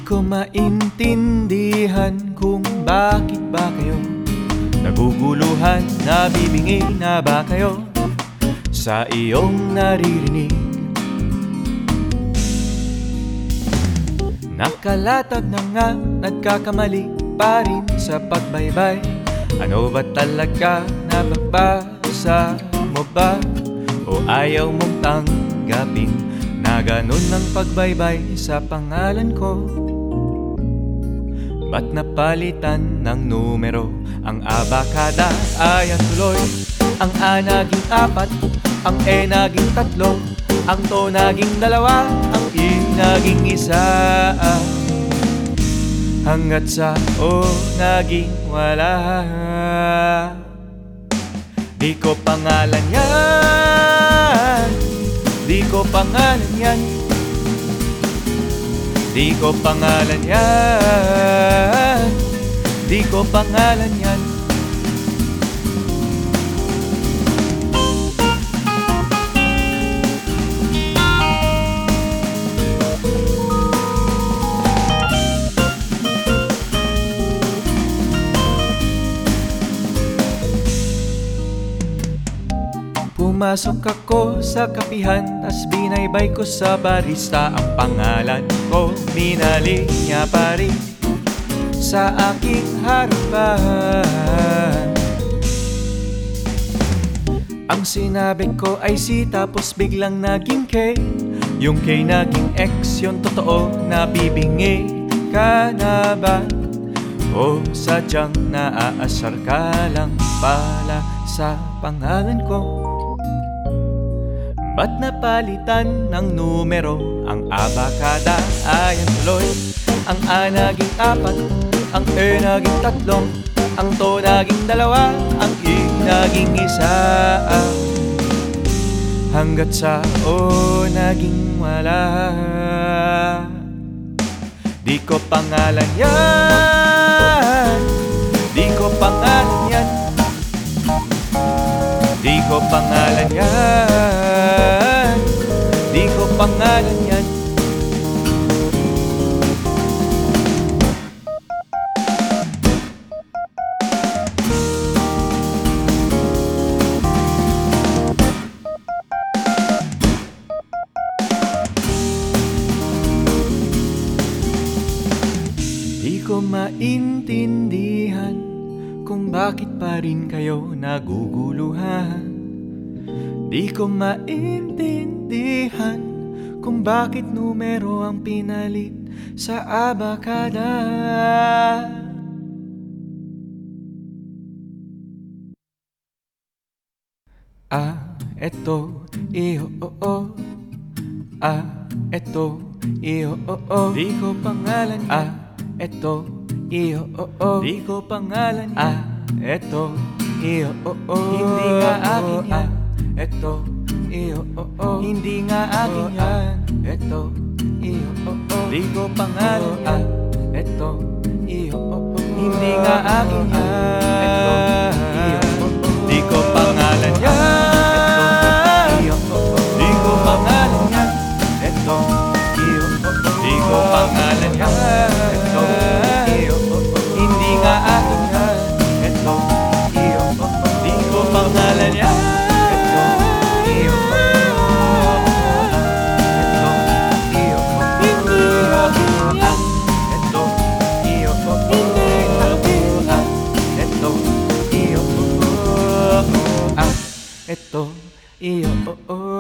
ko maintindihan kung bakit ba kayo naguguluhan, nabibingi na ba kayo sa iyong naririnig? Nakalatag na nga, nagkakamali pa rin sa pagbaybay. Ano ba talaga, nababasa mo ba? O ayaw mong tanggapin na ganun ang pagbaybay sa pangalan ko? Ba't napalitan ng numero? Ang abakada ay ang tuloy, ang A naging 4, ang E naging 3, ang to naging 2, ang I naging 1, hanggat sa O naging wala. Di ko pangalan yan, di ko pangalan yan, di ko pangalan yan, di ko pangalan yan. Pumasok ako sa kapihan, tas binaybay ko sa barista ang pangalan ko. Minali niya pa rin sa aking harapan. Ang sinabi ko ay C, tapos biglang naging K. Yung K naging X, yung totoo nabibingi ka na ba? O sadyang naaasar ka lang pala sa pangalan ko? Ba't napalitan ng numero? Ang abakada ay ang tuloy, ang A naging 4, ang E naging 3, ang to naging 2, ang I naging 1, hanggat sa O naging wala. Di ko pangalan yan, di ko pangalan yan, di ko pangalan yan, di ko pangalan yan. Di ko maintindihan kung bakit pa rin kayo naguguluhan. Di ko maintindihan kung bakit numero ang pinalit sa abakada. Eto, iyo, oo. Eto, iyo, oo. Di ko pangalan yan. Eto, iyo, oo. Di ko pangalan yan. Eto, iyo, oo. Hindi nga akin yan. Eto, iyo, oo. Hindi nga akin yan. Eto, iyo, oo. Di ko pangalan yan. Eto, iyo, oo. Hindi nga akin yan. Eto, iyo, oo. Di ko pangalan yan. Di ko pangalan yan. Eto, iyo, hindi nga akin yan. Eto, iyo, di ko pangalan yan. Eto, iyo, eto, iyo, hindi akin yan. Eto, iyo, hindi akin yan. Eto, iyo, eto, iyo,